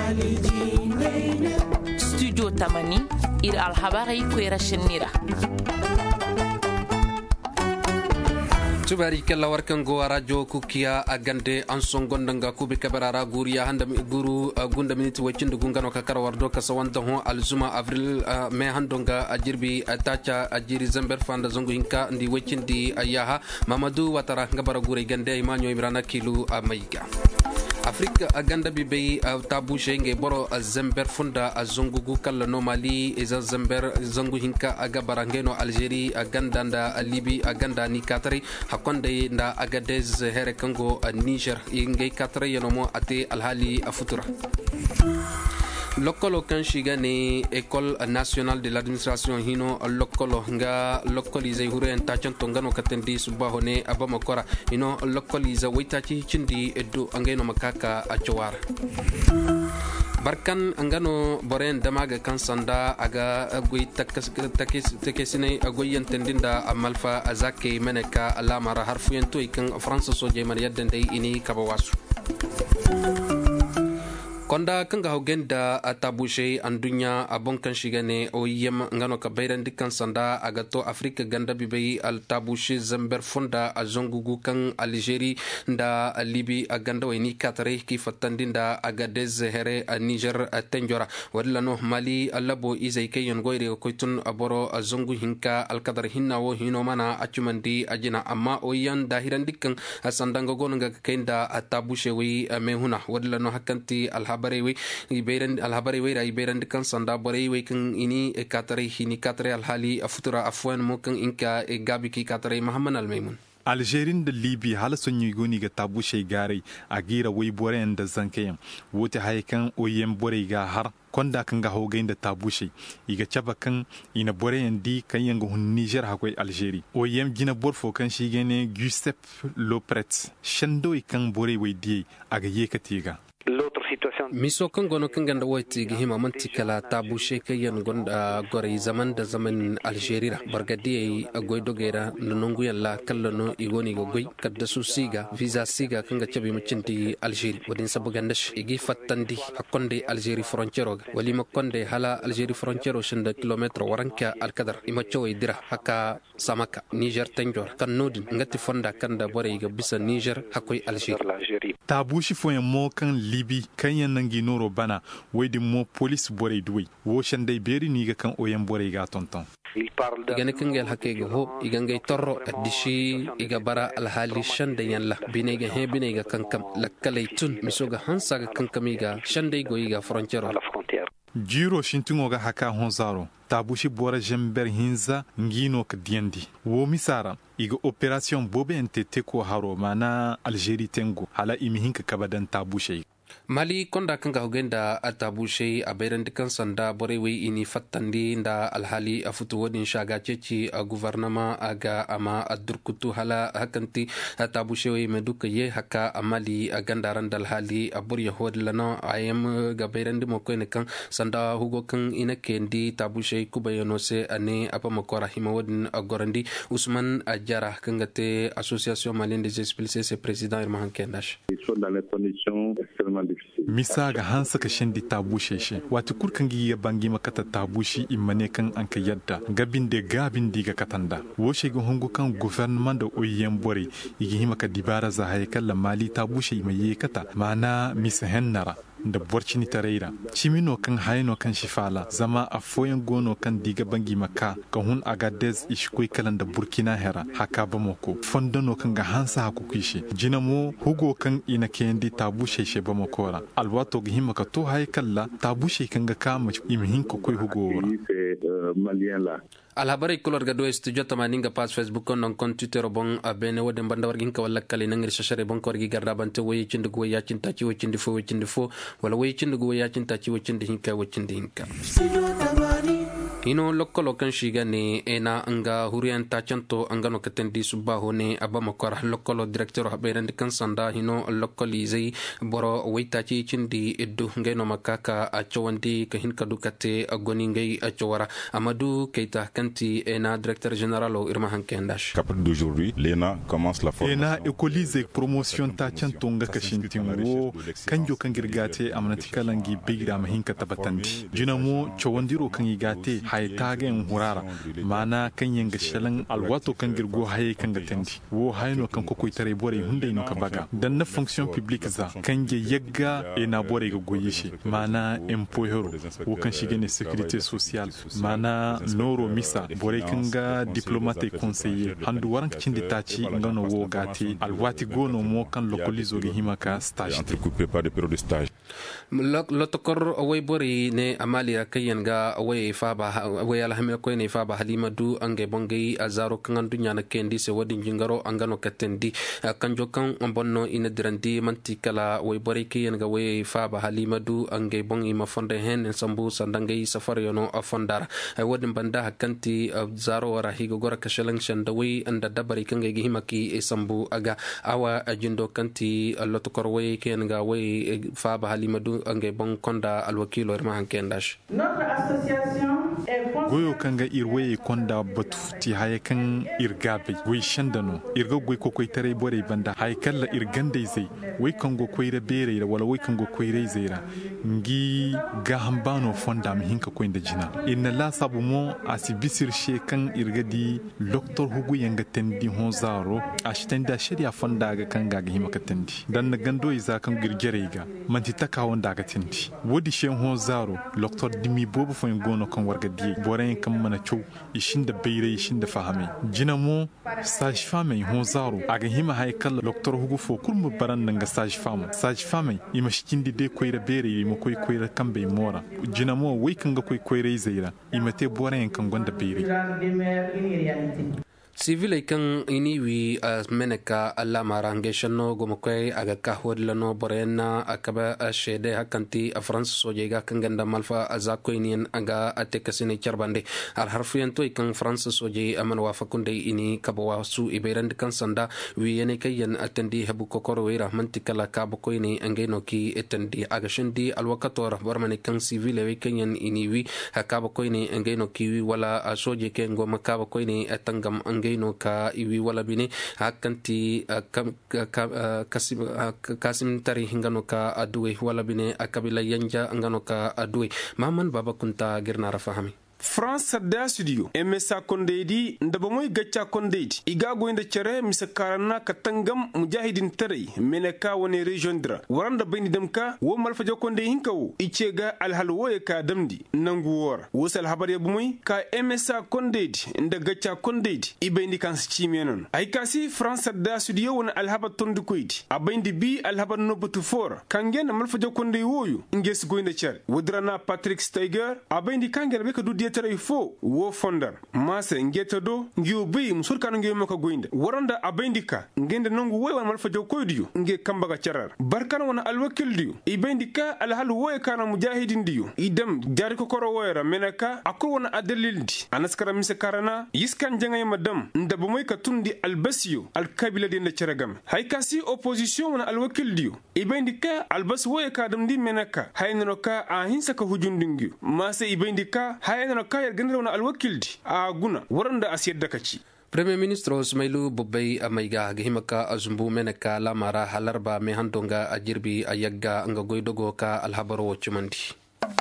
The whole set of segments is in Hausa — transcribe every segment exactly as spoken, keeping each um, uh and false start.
studio tamani ir alhabari kwera shinira tubari kala warkan go radio kukiya agande an songondanga kubi kabarara guriya handa guru gunda miniti wacin gungano kakara wardo kasawanta ho alzuma avril me handonga ajirbi atacha ajiri zamber fanda zongo hinka ndi wacin di ayaha mamadu watara ngabara gure gande imanyo ibrana kilu amaiga Afrika aganda bibei tabu shenge boro zamber funda azongugu kala nomali eza zamber zangu hinka aga barangeno Algerie aganda nda Libi aganda ni Katari hakonde nda Agadez here Congo Niger inge Katari yanomo ate alhali afutura lokolo kan shiga ne école nationale de l'administration hino lokolo nga lokolize hure en tachan tongano katendi subaho ne abama kora hino lokolize waitachi chindi edu angeno makaka achowar barkan angano boren damaga kan sanda aga agui takas takis takisine agoyen tendinda amalfa azake meneka alamara harfu yento ikan france soje man yadde ini kabawasu konda kanga hogenda atabushe andunya abonkan shigane o yem ngano ka bayran dikkan sanda agato afrika ganda bibei al tabushe zamber fonda azongugu kan Algerie nda Libi aganda wini katare ki fatandinda Agadez here Niger tenjora wadlano Mali alabo izai kayon goire koitun aboro azongu hinka alkadar hinnawo hino mana achumandi ajina amma o yan dahiran dikkan sandanga gonanga kenda atabushe wi mehuna wadlano hakanti al barewe iberan alhabari we iberan kan sanda barewe kan ini e katare hini katare alhali afutura afwan mo kan inka e gabi ki katare Muhammad Al-Maimun Algerin da Libi hala sun yi goni ga tabu gare a gira wai boren da zankayan wote haikan oyen bore ga har konda kan ga hogain da tabushe iga caba kan ina boren di kan yanga hun Niger hakwai Algerie oyem gina borfo kan shi gene Giuseppe Lopret shando ikan bore wai di aga yekatiga miso kan gono kan ganda wati gi hima manti kala tabu sheke yan gonda gore zaman da zaman Algeria bargadi ay goy dogera nongu yalla kala no igoni go goy kadda su siga visa siga kan ga cabi mucinti Algeria wadin sabu gandash igi fattandi hakonde Algeria frontiero wali makonde hala Algeria frontiero shinda kilometer waranka alkadar ima choy dira haka samaka Niger tenjor kan nodin ngati fonda kanda bore ga bisa Niger hakoy Algeria tabu shi fo mo kan Libi kan yan nangi noro bana wadi mo police bore duwi wo shandai beri ni ga kan oyen bore ga tonton igane kangel hakege ho igangay torro adishi iga bara alhali shanda yalla binega he binega kankam lakkalay tun misoga hansa ga kankamiga shandai goyiga frontiero jiro shintungo ga haka honzaro tabushi bora jember hinza ngino ka diendi wo misara iga operation bobe ente teko haro mana Algerie tengo hala imihinka kabadan tabushi Mali konda kanga hogenda atabushe a bayran dikan sanda borewe ini fattandi nda alhali afutu wadin shaga ceci a gouvernement aga ama adurkutu hala hakanti atabushe we meduka ye haka amali agandaran dal hali abur yahod lana ayam ga bayran dimo ko ne kan sanda hugo kan ina kendi tabushe kubayano se ane apa makora hima wadin agorandi Usman Ajara kanga te association malienne des expulsés c'est président Irman Kendash misa ga hansa ka shindi tabushe shi wata kurkan gi ya bangi makata tabushi imane kan an ka yadda gabin de gabin diga katanda wo shi ga hungu kan gouvernement da oyen bore igi hima ka dibara za haykal la mali tabushe imaye kata mana misa hennara da borcini tareira chimino kan hayno kan shifala zama a foyen gono kan diga bangi maka ka hun Agadez ishkoi kalan da Burkina hera haka ba moko fondano kan ga hansa haku kishi jinamo hugo kan ina kendi tabushe she ba mokora alwato ga himaka to hay kala tabushe kan ga kama imhin ko koi hugo wora alhabari kulor ga do studio tamaninga page Facebook non kon Twitter bon abene wode banda wargin ka walla kale nangir shashare bon ko wargi garda bante woyi cinde go ya cinta ci wocinde fo wocinde fo wala woyi cinde go ya cinta ci wocinde hinka wocinde hinka ino lokkolo kan shigane ena anga hurian tachanto angano katendi subaho ne abamakor lokkolo director haberandi kan sanda hino lokkoli zai boro waitachi chindi eddu ngeno makaka achowandi kahin kadukate agoni ngai achowara Amadou Keita kanti ena directeur général o irma hankendash qu'après d'aujourd'hui l'E N A commence la formation ena ekolise promotion tachanto nga kashintin wo kanjo kangirgate amnatikalangi begira mahinka tabatandi jinamo chowandiro kangigate haitagen hurara mana kanyen gashalan alwato kangirgo haye kanga tendi wo hayno kan kokoi tare bore hunde no kabaga dan na fonction publique za kanje yagga ena bore go goyishi mana empoyero wo kan shigene sécurité sociale mana noro misa bore kanga diplomate conseiller handu waran kindi tachi ngano wo gati alwati gono mo kan localizo ge himaka stage entrecoupé par des périodes de stage lotokor away bori ne amalia kayanga away faba away alhamil ko ne faba halima du ange bongi azaro kan dunya na kendi se wadi jingaro angano katendi kanjo kan bonno ina dirandi mantikala way bori kayanga way faba halima du ange bongi mafonde hen sambu sandangai safar yono afondara wadi banda hakanti zaro wara higo gora kashalang shandawi anda dabari kanga gi himaki e sambu aga awa ajindo kanti lotokor way kayanga way faba halima du ange bon konda alwakilo irma hankendash notre association goyo kanga irwe konda batuti hayakan irgabe goy shandano irga goy kokoy tare bore banda haykalla irgande zai way kango koyre bere wala way kango koyre zaira ngi gahambano fonda mi hinka koynda jina inna la sabu mo asibisir she kan irgadi doctor hugu yanga tendi honzaro ashtenda sharia fonda ga kanga ga himaka tendi dan gando iza kan girgerega manti takawon daga tendi wodi shen honzaro doctor dimi bobu fon gono kan warga die boren kan mana chow ishinda beire ishinda fahame jinamo sage femme honzaro aga hima haykal doctor hugu fo kurmu baran nanga sage femme sage femme imashkindi de koyra bere imo koy koyra kambe mora jinamo way kanga koy koyra zaira imate boren kan gonda beire civil kan iniwi meneka alla marange shanno gomokai aga kahwadlano borena akaba shede hakanti france sojega kan ganda malfa azakoinian aga atekasine charbande al harfiyanto kan france soje aman wafakunde ini kabawa su iberand kan sanda wi yene kayen atendi habu kokoro wi rahmanti kala kabokoini angeno ki etendi aga shindi alwakator barmane kan civil wi kenyen iniwi hakabokoini angeno ki wala soje ken goma kabokoini atangam no ka iwi wala bine hakanti kasim kasim tari hingano ka aduwe wala bine akabila yanja angano ka aduwe maman baba kunta girna rafahami France Sadda Studio Emesa Kondeidi ndabamoy gacca Kondeidi iga goynda cere misakarana katangam mujahidin tarai meneka woni region dra waranda bayni damka wo malfa jokonde hinkawo icega alhalwo e ka damdi nangu wor wosal habare bumoy ka Emesa Kondeidi nda gacca Kondeidi ibayndi kan cimianon ay kasi France Sadda Studio woni alhaba tondu koydi abayndi bi alhaba nobatu for kangen malfa jokonde woyu nges goynda cere wodrana Patrick Steiger abayndi kangen be ka dudi tere fo wo fondar mase ngeta do ngiu bi musurkano ngiu mako goinde waranda abendika ngende nongu wewan malfa jow koydiyo nge kambaga charar barkan wona alwakil diyo ibendika alhal woy kana mujahidin diyo idem jari ko koro woyra menaka akko wona adalildi anaskara mise karana yiskan jangay madam ndabo moy ka tundi albasiyo alkabila de nda ceragam hay kasi opposition wona alwakil diyo ibendika albas woy ka dam di menaka hayno ka a hinsa ka hujundingiyo mase ibendika hayno kayar ganira na alwakildi a guna waranda asiyar dakaci Premier Ministre Ismailu Bobay amaiga gihimaka azumbu meneka lamara halarba mehandonga ajirbi ayagga anga goidogo ka alhabaro chumandi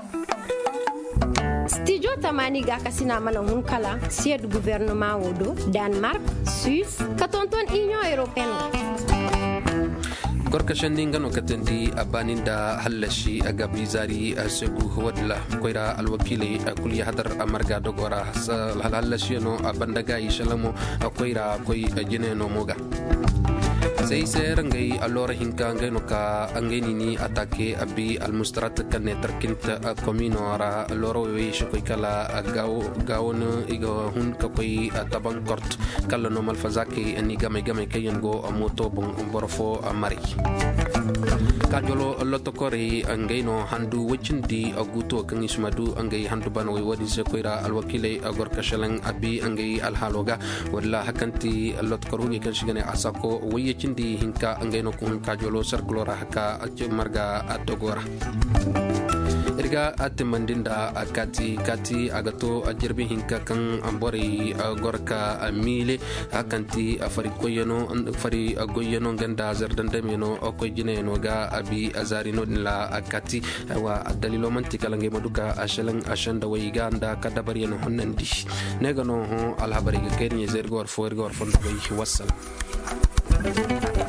Studio Tamani ga kasina mana hunkala sied gouvernement wodo Denmark Suisse katonton Union Européenne gorka shandinga no katendi abaninda halashi aga bizari asegu wadla koira alwakili kulli hadar amarga dogora halashi no abandaga ishalamo koira koi jineno moga sai ser ngai allora hinka ngai no ka ngai ni atake abi al mustrat kan terkinta komino ara loro we shkoy kala gaw gawon igo hun ka koy tabang kort kala no mal fazaki ani game game kayen go moto bon borfo mari kajolo lotokori ngai no handu wachindi aguto kan ismadu ngai handu bano wadi sekoira al wakile agor kashalang abi ngai al haloga wala hakanti lotkorugi kan shigane asako wayechindi hinka ngai no kun kajolo circulora haka marga atogora irga atemandinda akati kati agato ajirbi hinka kan ambori gorka amile akanti afari koyeno fari goyeno ganda zardandameno okoyjine no ga abi azarino la akati wa dalilo mantika lange maduka ashalang ashanda wayganda kadabari no honnandi negano ho alhabari ga kenye zergor for gor fondo way wassalam.